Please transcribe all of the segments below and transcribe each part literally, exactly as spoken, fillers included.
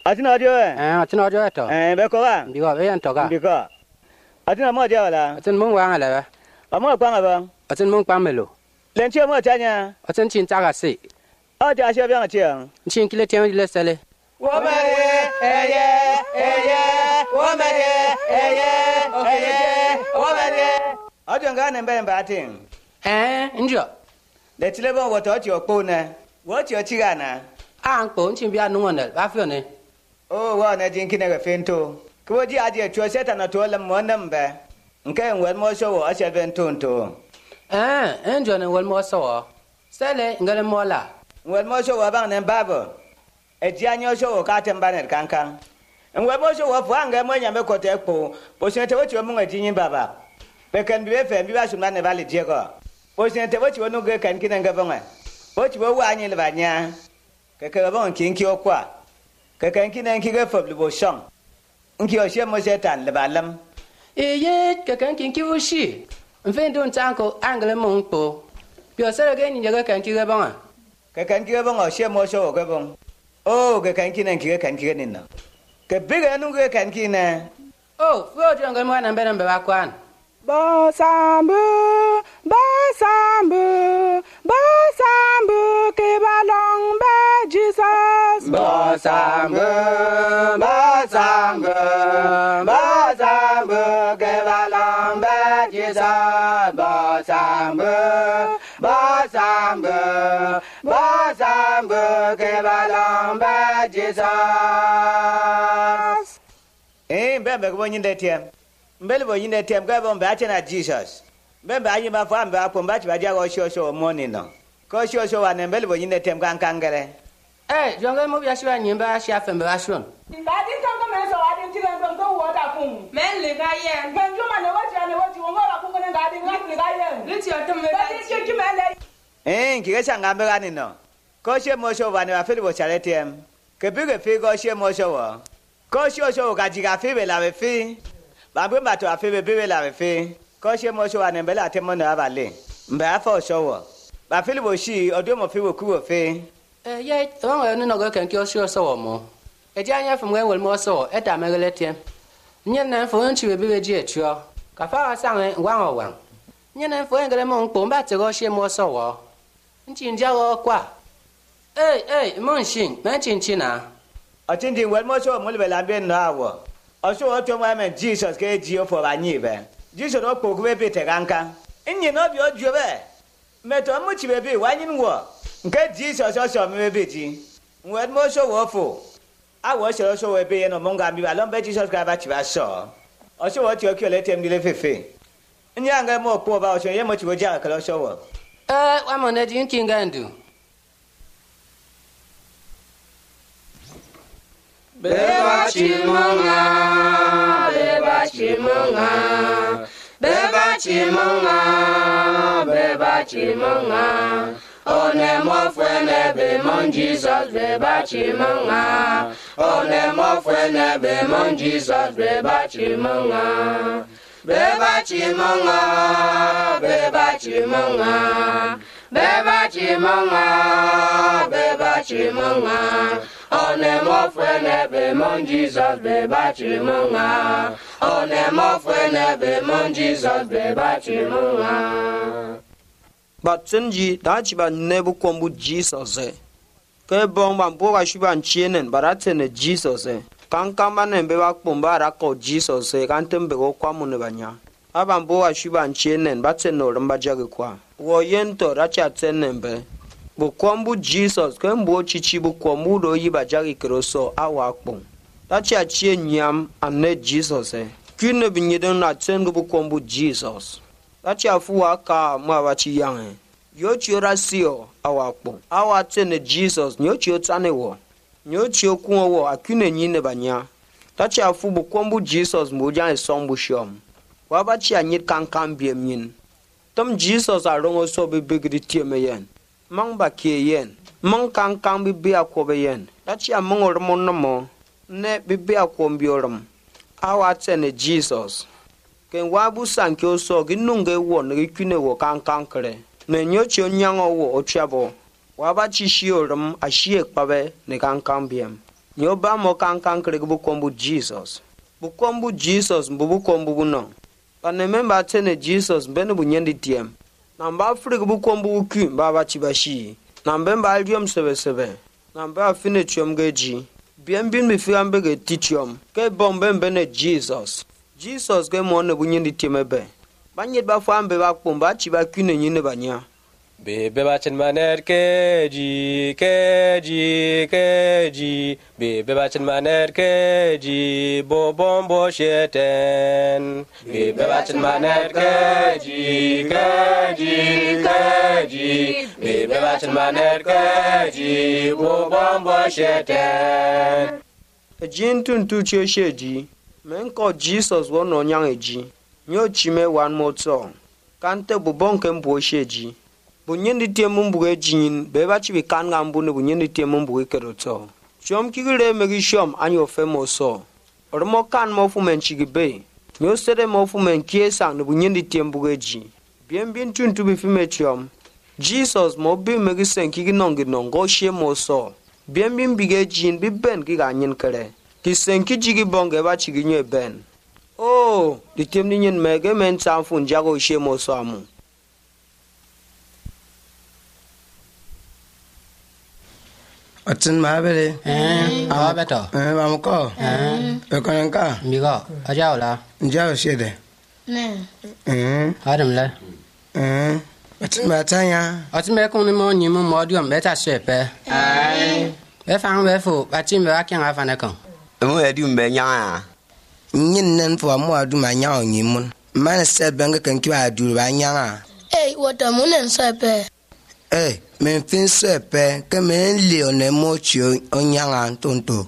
Atina dio eh. Eh atina dio to. Eh be ko ba. Bi ko be yan to ka. Bi ko. Atina mo dia wala. Atin mong wa ngala ba. Amo kwa ngaba. Atin mong pa melo. Len che mo tanya. Atin chin ta ga se. A ja she biang che. Chin kile tian le sele. 我们的哎耶哎耶，我们的哎耶哎耶，我们的。阿俊哥能不能把听？ 哎，你说。 来这边我多久过呢？我就几个呢？ 啊，过你比较弄的，哪费呢？ 哦，我那今天那个分头，可我家姐做些他那多了没那么呗。你看我没说我而且分头头。 哎，你说呢？我没说，谁来？你个人没啦？ 我没说我帮人爸爸。e janyo so ka tembaner kankan ngwe bo so wo fuanga mo nyame ko te ko bo se te wo ti mo ngati nyin baba be kan bi be fe bi ba su na ne vale die ko bo se te wo ti wo no ge kan kinan ga bonga bo ti wo wa nyin le ba nya ke ke bon kin ki o kwa ke kan kinan ki ga fo bi bo shong nki o she mo se tan le ba lam e ye ke kan kin ki wo shi nfen don tan ko angle mo ko bi o se ge ni ga kan ki ga bonga ke kan ki ga bonga she mo so ga bong oh ke kan kinan ki ga kan ki ga ninna ke biga nu ga kan kinan oh fo jo ngal mo na be na be ba kwan ba sambu ba sambu ba sambu ke balong ba Jesus ba sambu ba sambu ba sambu ke balong ba Jesus ba sambu ba sambu ba sambu ke balong ba Jesus eh be be ko nyin de tiem mbele bo yinde tem ga bon ba chena Jesus be ba yi ma fa ba ko ba ti ba dia go sho sho mo ni no ko sho sho wa ne mbele bo yinde tem kan kan gere eh jonga mo bia shwa nyin ba sha fem ba shon ba din kan ko me so wa din ti ran ko wo ta kun men le ga yen men jo ma ne wo ti ne wo ti wo ra ku ko ne ga din le ga yen le ti o to me ba din ti ki me le eh ki ga sanga be ga ni no ko she mo sho wa ne ba fe bo chale tem ke bi ke fe ko she mo sho wa ko sho sho ga ji ga fe be la be fe ba be ma to afi be be la be fe ko she mo sho wa ne be la te mo na ba le mba fa sho wo ba fe bo shi odo mo fe wo ku wo fe eh ye wan wa no go kan ki o sho so mo e ja nya fam wen mo so e ta me le tiem nyen na fo nchi be be ji e chuo ka fa sang en wan o wan nyen na fo en gele mo ngpo ba te go she mo so wo nchi nja go kwa eh eh mo shin ma chin chin na a chin din wel mo sho mo le be la be na wo also what to my Jesus ke ji o for ba nyi be Jesus o ko be be te kankan nyi no bi o ju be me to mu chi be be wa nyin wo nke Jesus o so me be ji wel mo so wo fo a wo so so we be no mo nga bi ba lo be Jesus ka ba chi ba so o so wo ti o ki le tem di le fefe nyi anga mo ko ba o so ye mo chi wo ja ka lo so wo eh wa mo ne din kin gandu Beba chimunga, beba chimunga, beba chimunga, beba chimunga. One mo fwene be mon Jesus, beba chimunga. One mo fwene be mon Jesus, beba chimunga. Beba chimunga, beba chimunga, beba chimunga, beba chimunga. One mo fwene be mon Jesus beba chimunga. One mo fwene be mon Jesus beba chimunga. But Senji, that's about never come with Jesus. Ke bon ban bo ga shuban chenen baratene Jesus. Kan kama ne be bak bomba ra ko Jesus kan tembe go kwa mun banya. Aban bo ga shuban chenen bateno ramba jage kwa. Wo yento racha tenembe. Bu kwambu Jesus kan bo chichi bu kwambu do yiba jagi kroso awa kpon tachi achie nyam ane Jesus eh kune binyeden na tsengu bu kwambu Jesus tachi afu aka ma bachi yang eh yo chiora sio awa kpon awa tsene Jesus nyo chio tsane wo nyo chio kuo wo akune nyine banya tachi afu bu kwambu Jesus mo jan sombu shom wa bachi anyit kankan biem nyin tom Jesus arongo so be bigri tiemeyen mang ba ke yen mang kang kang bi bi akobe yen tachi among or mon mo ne bi bi akom biorum awa tsene Jesus ken wabu sankyo so ginunge wo ne kwine wo kang kang kre ne nyochi onyango wo otwabo waba chi shiorum ashie kpabe ne kang kang biem nyo ba mo kan kan kre bu kombu Jesus bu kombu Jesus bu bu kombu no pa ne memba tene Jesus bene bu nyendi tiem na mba frik bu kombu ku ba ba chibashi na mbemba alium sebe sebe na mba fine chom geji bien bien mi fi ambe ge tichom ke bombe bene Jesus Jesus ke mo ne bu nyendi tiem ebe ba nyet ba fambe ba pomba chiba ku ne nyine banya Bebe bachin maner keji, keji, keji. Bebe bachin maner keji, bo bombo sheten. Bebe bachin maner keji, keji, keji. Bebe bachin maner keji, bo bombo sheten. Ejin tun tu che sheji, men ko Jesus won no nyang eji. Nyo chime one more song. Kante bu bonke mbo sheji. Bunyendi tiemu mbuge jin beba chibi kan ngambu ne bunyendi tiemu mbuge keroto chom kigire megi shom anyo femo so ormo kan mo fu men chigibe nyo sere mo fu men kiesa ne bunyendi tiemu mbuge ji bien bien tuntu bi fime chom Jesus mo bi megi sen kigi nongi nongo she mo so bien bien bige jin bi ben ki ga nyin kere ki sen ki jigi bonge ba chigi nyo ben oh di tiemu nyen mege men sanfu njago she mo so amu Atun mabele. Eh, awa beto. Eh, bamuko. Eh, E konenka. migo, ajao la. Njao shede. Ne. Eh. Adam la. Eh. Atun matanya. Otime kun ni mo nyimu modium beta shepe. Ai. Be fang be fu, batim be akin afane kan. Mu edi mbe nya. Nyin nen fo mo adu manya onyimun. Man se benga kan ki adu ba nya. Hey, what a moon sepe. Eh, men fin sepe ke men leone mo chi onyanga tonto.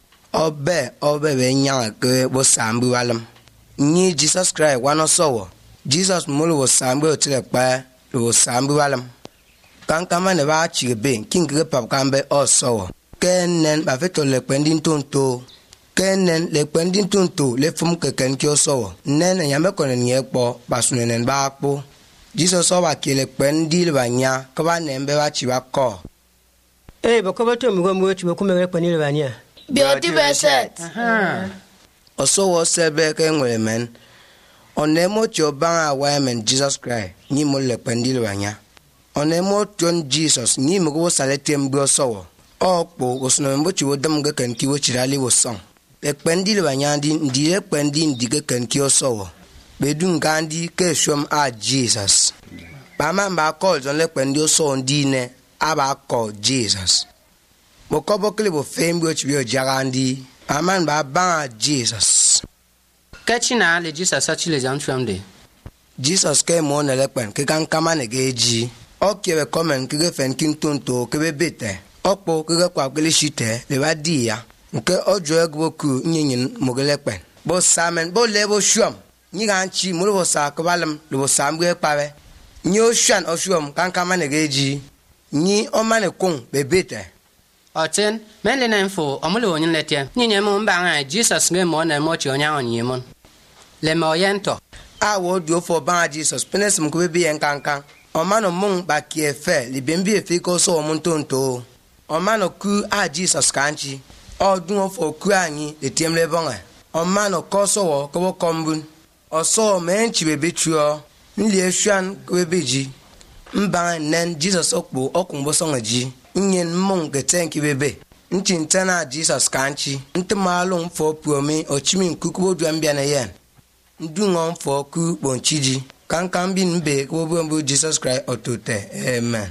Obe obe be nya ke bo sambu walam. Ni Jesus Christ wano sowo. Jesus mulu wo sambu otile pa wo sambu walam. Kan kama ne ba chi be king ke pap kambe o sowo. Kenen ba feto le pendin tonto. Kenen le pendin tonto le fum ke ken ki o sowo. Nen yame konen ye po basunenen ba po. Jesus owa kele pendil banya ka ba nembe ba chi ba ko. Eh, bako ba to mi go mo chi ba kumere pendil banya. Beauty beset. Aha. Oso wo sebe ke ngwe men. Onemo cho banga wa men Jesus Christ ni mo le pendil banya. Onemo ton Jesus ni mo go sale tembo so. Okpo osno mbo chi wo dam ga kan ki wo chirali wo song. Le pendil banya di ndi le pendin di ga kan ki o so. Bedun gandi ke shom a Jesus. Bama mba call on le pendio so ndine aba call Jesus. Bokobo kle bo fembi ochi bi ojagandi. Bama mba ba Jesus. Kachina le Jesus achi le jantwamde. Jesus ke mo na le pen ke kan kama ne geji. Okie be komen ke ge fen kin tonto ke be bete. Okpo ke ge kwa kle shite le ba dia. Nke ojo egbo ku nyenyin mo ge le pen. Bo samen bo le bo shom. Ni gan chi mo lo sa ko balam lo samgwe pawe ni o shan o shum kan kama ne geji ni o mane kun bebete Otin, men le info, omule onyin letie. Ni nyemo mbanga Jesus nge mo na mo chi onya onyimon. Le mo yento. a wo dio for ban Jesus penes mo ko be en kankan o mano mun ba ki efe li bembi efe ko so mo ntonto o mano ku a Jesus kanchi o dun fo ku anyi le tiem le bon o mano ko so wo ko kombun Oso menchi bebe chuo nli eshan kwebeji mba nen Jesus okpo okunbo songaji nyen mong getenki bebe nchi ntana Jesus kanchi ntmalu mfo puomi ochimi nkukubo duambia na yen ndungo mfo ku bonchiji kankan bi nbe ko Jesus Christ otote amen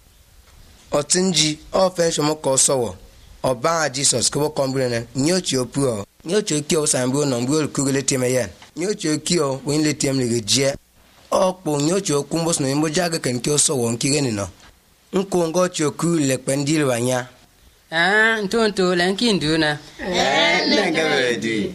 otinji ofensho moko sowo oba Jesus ko kombrene nyochi opuo nyochi ki o sambu no mbu kugele temeyen nyochi kio win le tem le je okpo nyochi okumbos no mbo jaga kan ki o so won ki geni no nko ngo choku le pendil wanya Ah, ntonto le nkindu na. Eh, nenge wedi.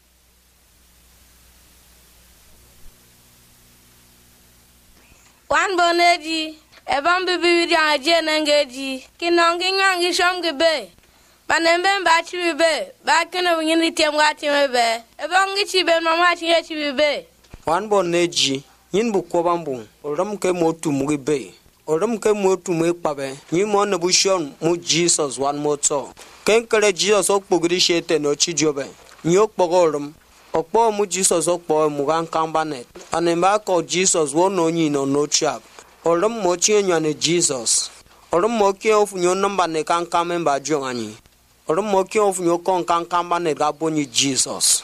Wan boneji, ebam bibi widi aje nangeji, kinongi nyangi shomge be. Banembe mbachi bibe, bakene wnyini tiamwati mebe. Ebongi chibe mamati ye chibibe. Wan bon neji yin bu ko bambu ram ke motu mugi be Orum ke mo tu me pabe. Ni mo ne bushon mu Jesus one more time. Ken kere Jesus ok pogri shete no chi jobe. Ni ok pogorum. Okpo mu Jesus okpo mu gan kambanet. Anemba ko Jesus wo no nyi no no chap. Orum mo chi nyane Jesus. Orum mo ke ofu nyo namba ne kan kamemba jongani. Orum mo ke ofu nyo kon kan kambanet ga boni Jesus.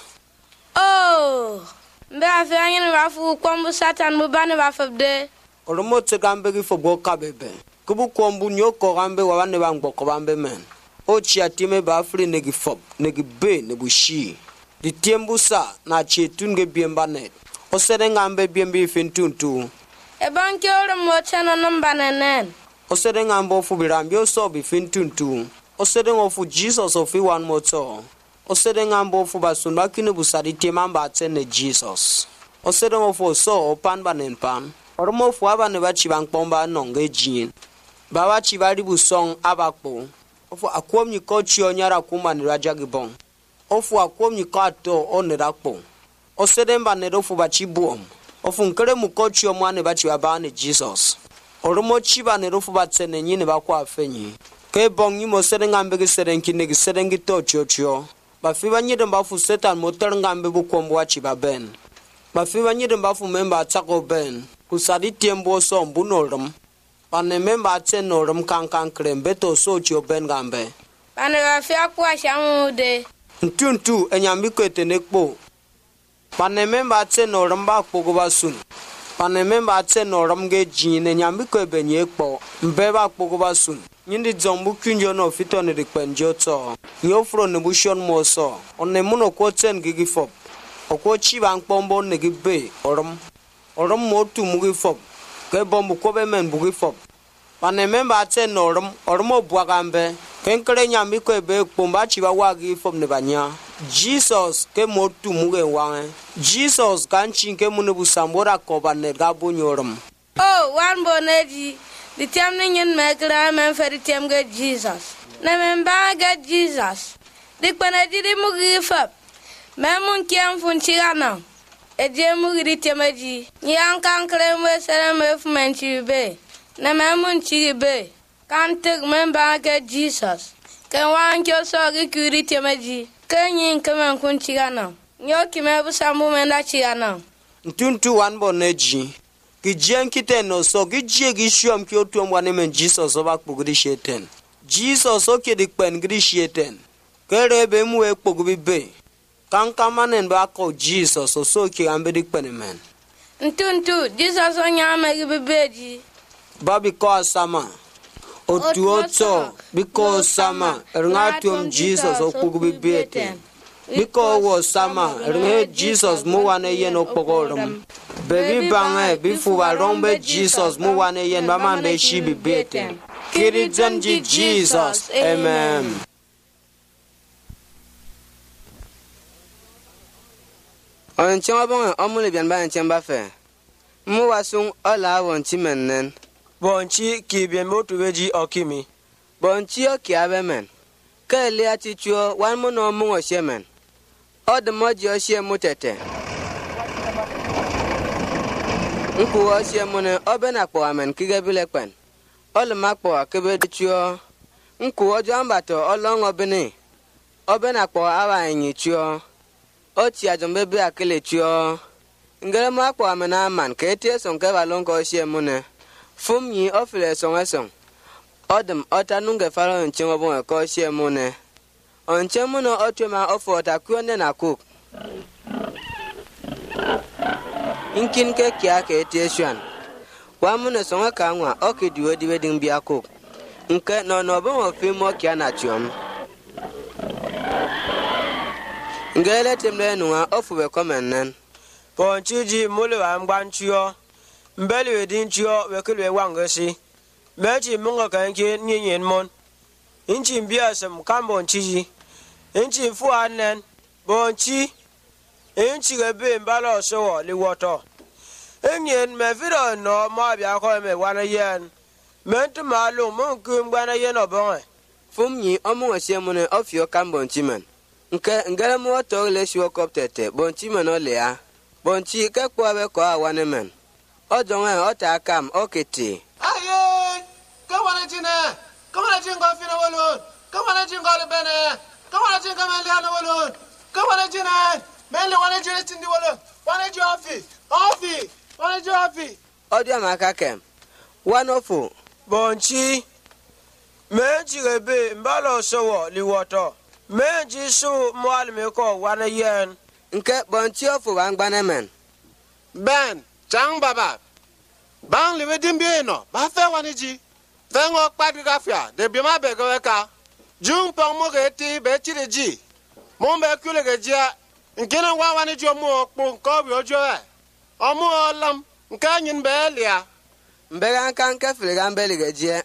Oh, mbe afi anyi ni bafu kwambu Satan mu bani bafabde. Orum mo te gambe gi fobo kabebe. Kubu kwambu nyo ko gambe wa ne bangbo ko bambe men. O chi atime ba afri ne gi fob, ne gi be ne bushi. Di tiembusa na chetun ge biemba net. O sere ngambe biembi fintuntu. E banki orum mo chano namba nenen. O sere ngambo fu birambi o so bi fintuntu. O sere ngofu Jesus o fi one moto. O sere ngambo fu basunba kine busadi tiemamba atene Jesus. O sere ngofu so o pan banen pan. Oromo fu aba ne bachi bankpomba nonge jin. Baba chi bari busong abakpo. Ofu akwom ni ko chi onyara kuma ni rajagi bon. Ofu akwom ni ko ato onerakpo. O sere mba ne dofu bachi buom. Ofu nkere mu ko chi omwane bachi baba ne Jesus. Oromo chi ba ne dofu batsene nyine bakwa afenyi. Ke bong ni mo sere ngambe ge sere nkine ge sere ngito chocho. Ba fi ba nyide mba fu Satan mo ter ngambe bu kombo achi ba ben. Ba fi ba nyide mba fu memba atako ben. Kusadi tiembo so mbunorum. Pane memba atse norum kankan krembe to so chi oben ngambe. Pane ba fi akwa shamude. Ntuntu enyambiko etenekpo. Pane memba atse norum ba kpogo basun. Pane memba atse norum ge jin enyambiko ebenye ekpo. Mbe ba kpogo basun. Nyindi zombu kunjo no fito ni rikpenjo to. Nyofro ne bushon moso. One muno kwa ten gigi fop. Okwa chiba nkpombo ne gibe. Orum. Orum motu mugi fop. Ke bombu kobe men bugi fop. Pane memba atse norum. Orumo buagambe. Kenkere nyambiko ebe ekpomba chiba wagi fop ne banya. Jesus ke motu muge wange. Jesus kanchi ke mune busambora koba ne gabo nyorum. Oh, one boneji. The time nyen mekra men fer time get Jesus. Na men ba get Jesus. Dik paneji di mugi fap. Men mun kiam fun chigana. E je mugi di temeji. Nyan kan kremwe seremwe fu men chibe. Na men mun chibe. Kan tek men ba get Jesus. Ken wan kyo so gi kuri temeji. Ken yin kemen kun chigana. Nyo ki me bu sambu men da chigana. Ntuntu wan boneji. Gijen kite no so gije gishuam ki otu mwane men Jesus oba kpogri sheten. Jesus oke dik pen gri sheten. Kere be mu e kpogri be. Kanka manen ba ko Jesus o so ki ambe dik pen men. Ntuntu Jesus onya me gi bebeji. Babi ko asama. Otu oto biko sama erngatuam Jesus o kpogri beten. Biko wo sama ernghe Jesus mu wane yen o kpogorum. Baby bange bifu warombe Jesus mu wane yen maman be shi bi beten. Kiri zanji Jesus. Amen. On chama bon omule bian ba chamba fe. Mu wasung ola won chi menen. Bonchi ki bien motu weji okimi. Bonchi o ki abemen. Ka le ati chuo wan mo no mu o shemen. O de moji o she mutete. Nku o she mo ne obena kpo amen kige bile pen. Ol makpo akebe de chuo. Nku o jamba to olong obene. Obena kpo awa enyi chuo. O ti ajombe be akele chuo. Ngere makpo amena man ke tie son ke balon ko she mo ne. Fum yi ofile son eson. Odem otanunge faro nchengo bon ko she mo ne. Onche mo no otwema ofo takuone na cook. Inkin ke kia ke tie swan. Wa mo ne songa ka nwa okediwe di wedding bia cook. Nke no no bon ofi mo kia na tiom. Ngele temle nwa ofu be komenen. Ponchiji mule wa mgbanchuo. Mbeli wedin chuo wekilwe wangasi. Mechi munga kanke nyenyen mon. Inchi mbia sem kambo nchiji. Inchi fu anen. Bonchi. Inchi gebe mbalo sowo li woto. Enyen me firo no ma bia ko me wana yen. Mentu malu mun kum gwana yen obonge. Fum yi omu osemune ofio kambo nchimen. Nke ngere mu to le shwo koptete bonchi men olea. Bonchi ke kwa be ko awane men. Ojonwe ota akam okiti. Ayo! wana jine kamana jingo fina wolon kamana jingo le bene kamana jingo men liana wolon kamana jine men le wana jine tindi wolon wana ji ofi ofi wana ji ofi Odia makakem wanofu bonchi meji rebe mbalo sowo liwoto meji su mwalme ko wana yen nke bonchi ofu wangbanemen ben chang baba bang liwe dimbi no ba fe wana ji fe ngo kpadi gafia de bi ma be go ka jung pong mo ge ti be chi de ji mo be kule ge jia nkena wa wana ji mo kpo ko bi ojo e omo olam nke anyin be lia mbega nka nke filiga mbeli ge jie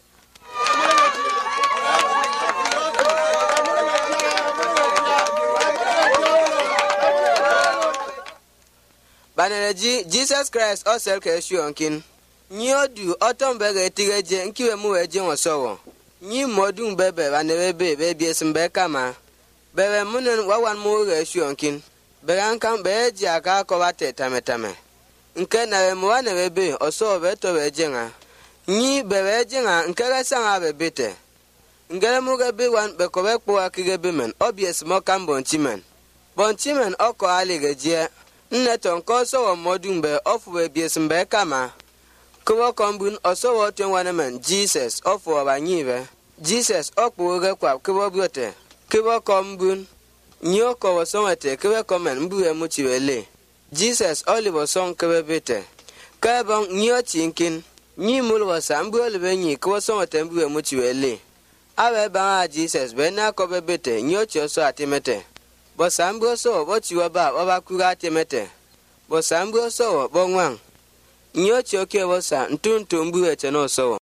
Banereji Jesus Christ osel ke shuonkin nyi odu otombe ge tigeje nkiwe mu weje wosowo nyi modun bebe banerebe be biesimbe kama bebe munen wawan mu ge shuonkin began kan beje aka ko bate tametame nke na mu wanerebe oso be to weje nga nyi bebe jenga nke ga sanga be bete ngere mu ge be wan be ko be kpo akige be men obies mo kan bonchimen bonchimen oko ali ge je nneton ko so modumbe ofu biesimbe kama kubo kombun osowo twenwanemen Jesus ofu abanyibe Jesus okpuge kwa kubo biote kubo kombun nyoko wosonwete kubo komen mbuwe muchiwele Jesus olivo son kubo bete kabon nyo chinkin nyi mulwo sambu olibenyi kubo sonwete mbuwe muchiwele awe ba Jesus bena ko bebete nyo choso atimete bo sambu so bo chiwa ba oba kuga atimete bo sambu so bo nwang nyo choke wosa ntuntu mbuwe cheno so